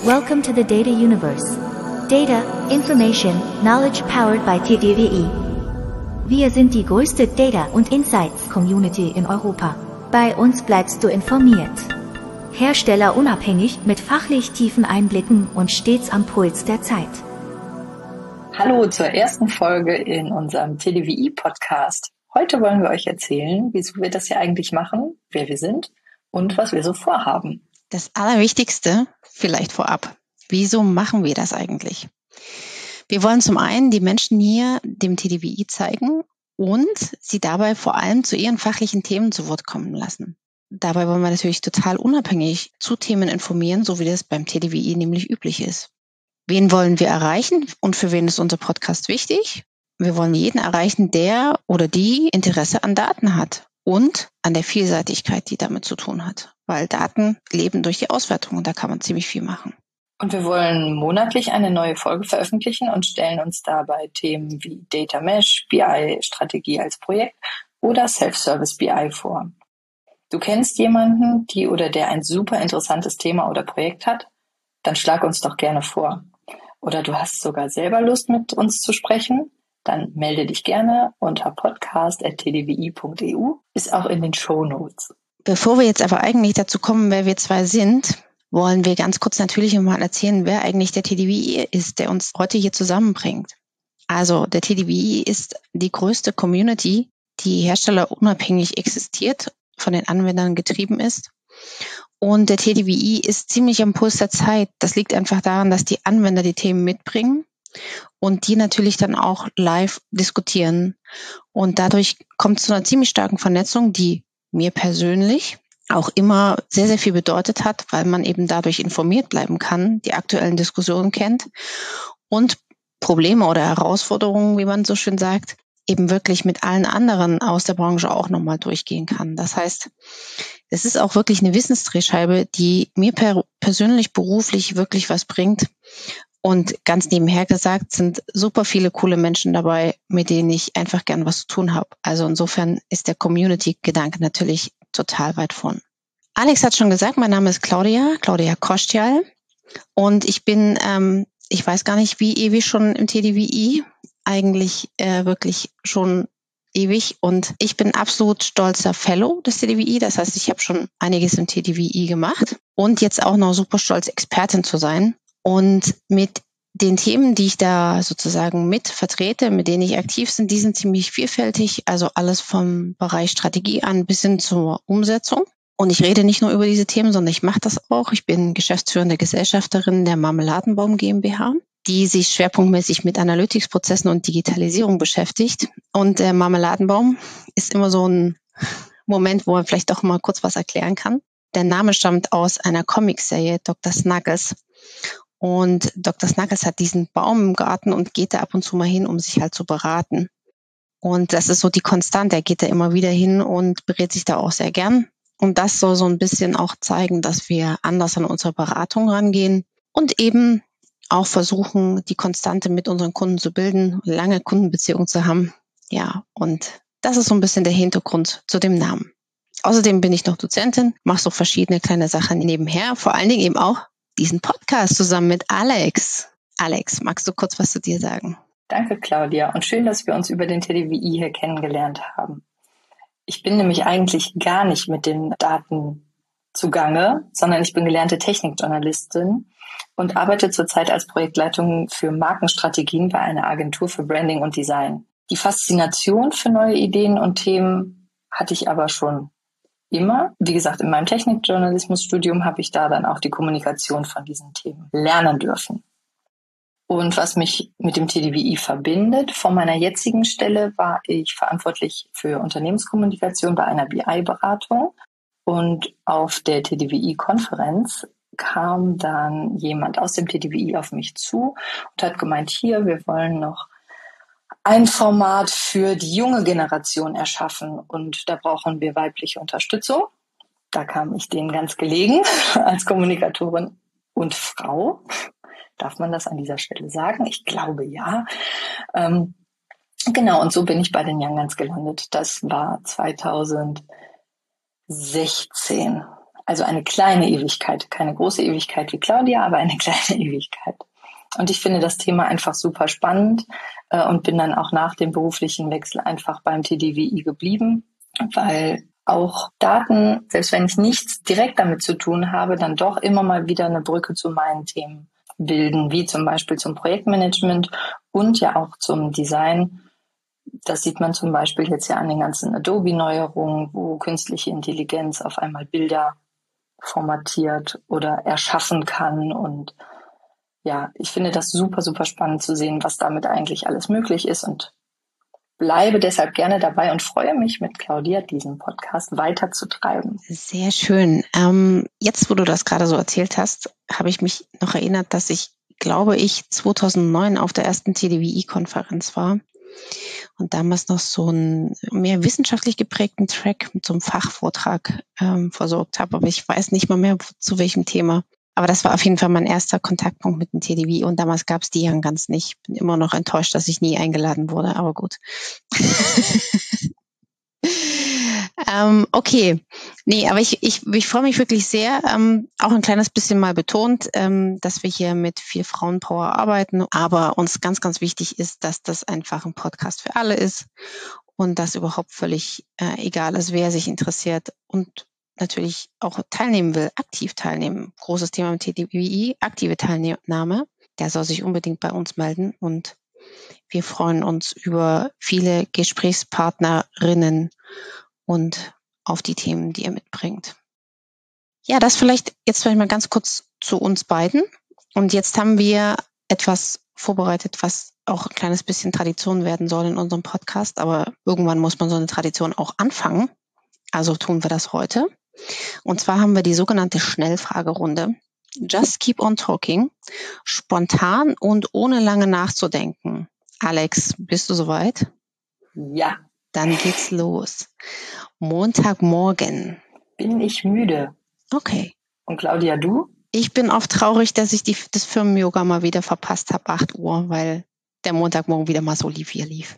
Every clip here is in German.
Welcome to the Data Universe. Data, Information, Knowledge powered by TDWI. Wir sind die größte Data- und Insights-Community in Europa. Bei uns bleibst du informiert. Herstellerunabhängig mit fachlich tiefen Einblicken und stets am Puls der Zeit. Hallo zur ersten Folge in unserem TDWI-Podcast. Heute wollen wir euch erzählen, wieso wir das hier eigentlich machen, wer wir sind und was wir so vorhaben. Das Allerwichtigste vielleicht vorab. Wieso machen wir das eigentlich? Wir wollen zum einen die Menschen hier dem TDWI zeigen und sie dabei vor allem zu ihren fachlichen Themen zu Wort kommen lassen. Dabei wollen wir natürlich total unabhängig zu Themen informieren, so wie das beim TDWI nämlich üblich ist. Wen wollen wir erreichen und für wen ist unser Podcast wichtig? Wir wollen jeden erreichen, der oder die Interesse an Daten hat und an der Vielseitigkeit, die damit zu tun hat. Weil Daten leben durch die Auswertung und da kann man ziemlich viel machen. Und wir wollen monatlich eine neue Folge veröffentlichen und stellen uns dabei Themen wie Data Mesh, BI-Strategie als Projekt oder Self-Service BI vor. Du kennst jemanden, die oder der ein super interessantes Thema oder Projekt hat? Dann schlag uns doch gerne vor. Oder du hast sogar selber Lust, mit uns zu sprechen? Dann melde dich gerne unter podcast@tdwi.eu, ist auch in den Shownotes. Bevor wir jetzt aber eigentlich dazu kommen, wer wir zwei sind, wollen wir ganz kurz natürlich mal erzählen, wer eigentlich der TDWI ist, der uns heute hier zusammenbringt. Also der TDWI ist die größte Community, die herstellerunabhängig existiert, von den Anwendern getrieben ist. Und der TDWI ist ziemlich am Puls der Zeit. Das liegt einfach daran, dass die Anwender die Themen mitbringen und die natürlich dann auch live diskutieren. Und dadurch kommt es zu einer ziemlich starken Vernetzung, die mir persönlich auch immer sehr, sehr viel bedeutet hat, weil man eben dadurch informiert bleiben kann, die aktuellen Diskussionen kennt und Probleme oder Herausforderungen, wie man so schön sagt, eben wirklich mit allen anderen aus der Branche auch nochmal durchgehen kann. Das heißt, es ist auch wirklich eine Wissensdrehscheibe, die mir persönlich beruflich wirklich was bringt. Und ganz nebenher gesagt sind super viele coole Menschen dabei, mit denen ich einfach gern was zu tun habe. Also insofern ist der Community-Gedanke natürlich total weit vorn. Alex hat schon gesagt, mein Name ist Claudia Kostial. Und ich bin, ich weiß gar nicht, wie ewig schon im TDWI, eigentlich wirklich schon ewig. Und ich bin absolut stolzer Fellow des TDWI. Das heißt, ich habe schon einiges im TDWI gemacht und jetzt auch noch super stolz, Expertin zu sein. Und mit den Themen, die ich da sozusagen mit vertrete, mit denen ich aktiv bin, die sind ziemlich vielfältig. Also alles vom Bereich Strategie an bis hin zur Umsetzung. Und ich rede nicht nur über diese Themen, sondern ich mache das auch. Ich bin geschäftsführende Gesellschafterin der Marmeladenbaum GmbH, die sich schwerpunktmäßig mit Analytics-Prozessen und Digitalisierung beschäftigt. Und der Marmeladenbaum ist immer so ein Moment, wo man vielleicht doch mal kurz was erklären kann. Der Name stammt aus einer Comicserie, Dr. Snuggles. Und Dr. Snuggles hat diesen Baum im Garten und geht da ab und zu mal hin, um sich halt zu beraten. Und das ist so die Konstante. Er geht da immer wieder hin und berät sich da auch sehr gern. Und das soll so ein bisschen auch zeigen, dass wir anders an unsere Beratung rangehen und eben auch versuchen, die Konstante mit unseren Kunden zu bilden, lange Kundenbeziehungen zu haben. Ja, und das ist so ein bisschen der Hintergrund zu dem Namen. Außerdem bin ich noch Dozentin, mache so verschiedene kleine Sachen nebenher, vor allen Dingen eben auch diesen Podcast zusammen mit Alex. Alex, magst du kurz was zu dir sagen? Danke, Claudia. Und schön, dass wir uns über den TDWI hier kennengelernt haben. Ich bin nämlich eigentlich gar nicht mit den Daten zugange, sondern ich bin gelernte Technikjournalistin und arbeite zurzeit als Projektleitung für Markenstrategien bei einer Agentur für Branding und Design. Die Faszination für neue Ideen und Themen hatte ich aber schon immer. Wie gesagt, in meinem Technikjournalismusstudium habe ich da dann auch die Kommunikation von diesen Themen lernen dürfen. Und was mich mit dem TDWI verbindet, von meiner jetzigen Stelle war ich verantwortlich für Unternehmenskommunikation bei einer BI-Beratung. Und auf der TDWI-Konferenz kam dann jemand aus dem TDWI auf mich zu und hat gemeint, hier, wir wollen noch ein Format für die junge Generation erschaffen und da brauchen wir weibliche Unterstützung. Da kam ich denen ganz gelegen als Kommunikatorin und Frau. Darf man das an dieser Stelle sagen? Ich glaube, ja. Genau, und so bin ich bei den Young Guns gelandet. Das war 2016. Also eine kleine Ewigkeit, keine große Ewigkeit wie Claudia, aber eine kleine Ewigkeit. Und ich finde das Thema einfach super spannend und bin dann auch nach dem beruflichen Wechsel einfach beim TDWI geblieben, weil auch Daten, selbst wenn ich nichts direkt damit zu tun habe, dann doch immer mal wieder eine Brücke zu meinen Themen bilden, wie zum Beispiel zum Projektmanagement und ja auch zum Design. Das sieht man zum Beispiel jetzt ja an den ganzen Adobe-Neuerungen, wo künstliche Intelligenz auf einmal Bilder formatiert oder erschaffen kann. Und ja, ich finde das super, super spannend zu sehen, was damit eigentlich alles möglich ist und bleibe deshalb gerne dabei und freue mich, mit Claudia diesen Podcast weiterzutreiben. Sehr schön. Jetzt, wo du das gerade so erzählt hast, habe ich mich noch erinnert, dass ich 2009 auf der ersten TDWI-Konferenz war und damals noch so einen mehr wissenschaftlich geprägten Track mit so einem Fachvortrag versorgt habe. Aber ich weiß nicht mal mehr, zu welchem Thema. Aber das war auf jeden Fall mein erster Kontaktpunkt mit dem TDWI und damals gab es die ja ganz nicht. Bin immer noch enttäuscht, dass ich nie eingeladen wurde, aber gut. Okay. Nee, aber ich freue mich wirklich sehr, auch ein kleines bisschen mal betont, dass wir hier mit viel Frauenpower arbeiten, aber uns ganz, ganz wichtig ist, dass das einfach ein Podcast für alle ist und dass überhaupt völlig egal ist, wer sich interessiert und natürlich auch teilnehmen will, aktiv teilnehmen. Großes Thema im TDWI, aktive Teilnahme. Der soll sich unbedingt bei uns melden und wir freuen uns über viele Gesprächspartnerinnen und auf die Themen, die ihr mitbringt. Ja, das vielleicht mal ganz kurz zu uns beiden. Und jetzt haben wir etwas vorbereitet, was auch ein kleines bisschen Tradition werden soll in unserem Podcast. Aber irgendwann muss man so eine Tradition auch anfangen. Also tun wir das heute. Und zwar haben wir die sogenannte Schnellfragerunde. Just keep on talking. Spontan und ohne lange nachzudenken. Alex, bist du soweit? Ja. Dann geht's los. Montagmorgen. Bin ich müde. Okay. Und Claudia, du? Ich bin oft traurig, dass ich das Firmen-Yoga mal wieder verpasst habe, 8 Uhr, weil der Montagmorgen wieder mal so lief.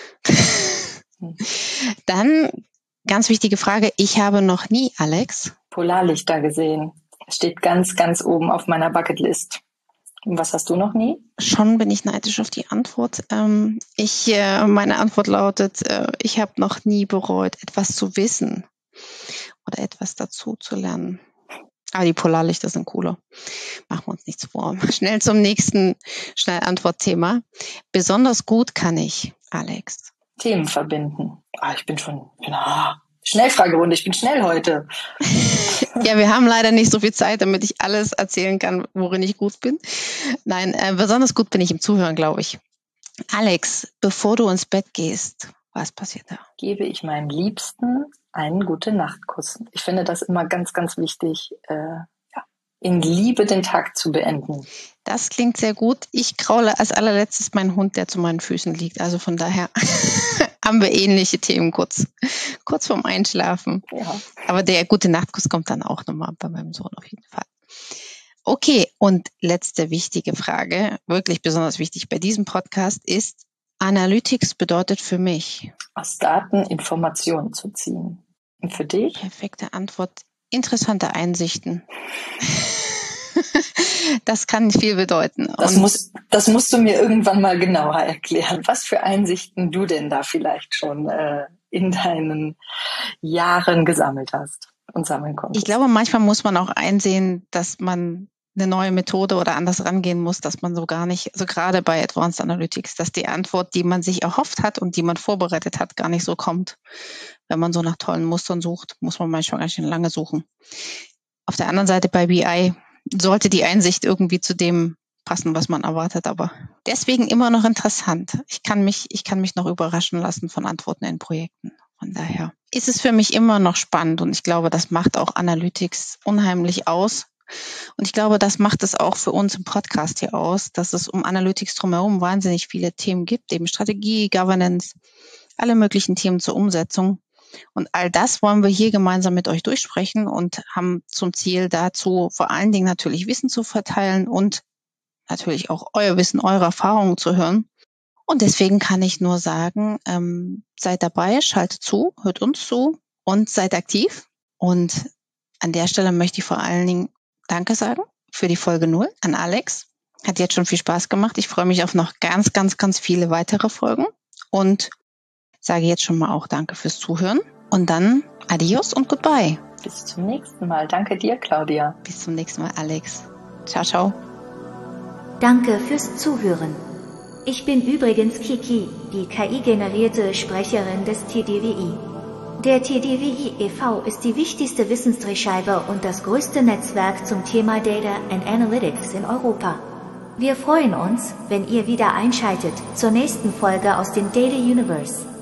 Dann, ganz wichtige Frage, ich habe noch nie, Alex, Polarlichter gesehen. Steht ganz, ganz oben auf meiner Bucketlist. Und was hast du noch nie? Schon bin ich neidisch auf die Antwort. Meine Antwort lautet, ich habe noch nie bereut, etwas zu wissen oder etwas dazu zu lernen. Aber die Polarlichter sind cooler. Machen wir uns nichts vor. Schnell zum nächsten Schnellantwortthema. Besonders gut kann ich, Alex. Themen verbinden. Schnellfragerunde, ich bin schnell heute. Ja, wir haben leider nicht so viel Zeit, damit ich alles erzählen kann, worin ich gut bin. Nein, besonders gut bin ich im Zuhören, glaube ich. Alex, bevor du ins Bett gehst, was passiert da? Gebe ich meinem Liebsten einen Gute-Nacht-Kuss. Ich finde das immer ganz, ganz wichtig, in Liebe den Tag zu beenden. Das klingt sehr gut. Ich kraule als allerletztes meinen Hund, der zu meinen Füßen liegt. Also von daher haben wir ähnliche Themen kurz vorm Einschlafen. Ja. Aber der Gute-Nacht-Kuss kommt dann auch nochmal bei meinem Sohn auf jeden Fall. Okay, und letzte wichtige Frage, wirklich besonders wichtig bei diesem Podcast ist, Analytics bedeutet für mich, aus Daten Informationen zu ziehen. Und für dich? Perfekte Antwort, interessante Einsichten. Das kann viel bedeuten. Das musst du mir irgendwann mal genauer erklären, was für Einsichten du denn da vielleicht schon in deinen Jahren gesammelt hast und sammeln konntest. Ich glaube, manchmal muss man auch einsehen, dass man eine neue Methode oder anders rangehen muss, dass man so gar nicht, also gerade bei Advanced Analytics, dass die Antwort, die man sich erhofft hat und die man vorbereitet hat, gar nicht so kommt. Wenn man so nach tollen Mustern sucht, muss man manchmal ganz schön lange suchen. Auf der anderen Seite bei BI sollte die Einsicht irgendwie zu dem passen, was man erwartet, aber deswegen immer noch interessant. Ich kann mich noch überraschen lassen von Antworten in Projekten. Von daher ist es für mich immer noch spannend und ich glaube, das macht auch Analytics unheimlich aus. Und ich glaube, das macht es auch für uns im Podcast hier aus, dass es um Analytics drumherum wahnsinnig viele Themen gibt, eben Strategie, Governance, alle möglichen Themen zur Umsetzung. Und all das wollen wir hier gemeinsam mit euch durchsprechen und haben zum Ziel dazu, vor allen Dingen natürlich Wissen zu verteilen und natürlich auch euer Wissen, eure Erfahrungen zu hören. Und deswegen kann ich nur sagen, seid dabei, schaltet zu, hört uns zu und seid aktiv. Und an der Stelle möchte ich vor allen Dingen Danke sagen für die Folge 0 an Alex. Hat jetzt schon viel Spaß gemacht. Ich freue mich auf noch ganz, ganz, ganz viele weitere Folgen und sage jetzt schon mal auch Danke fürs Zuhören. Und dann Adios und Goodbye. Bis zum nächsten Mal. Danke dir, Claudia. Bis zum nächsten Mal, Alex. Ciao, ciao. Danke fürs Zuhören. Ich bin übrigens Kiki, die KI-generierte Sprecherin des TDWI. Der TDWI e.V. ist die wichtigste Wissensdrehscheibe und das größte Netzwerk zum Thema Data and Analytics in Europa. Wir freuen uns, wenn ihr wieder einschaltet zur nächsten Folge aus dem Data Universe.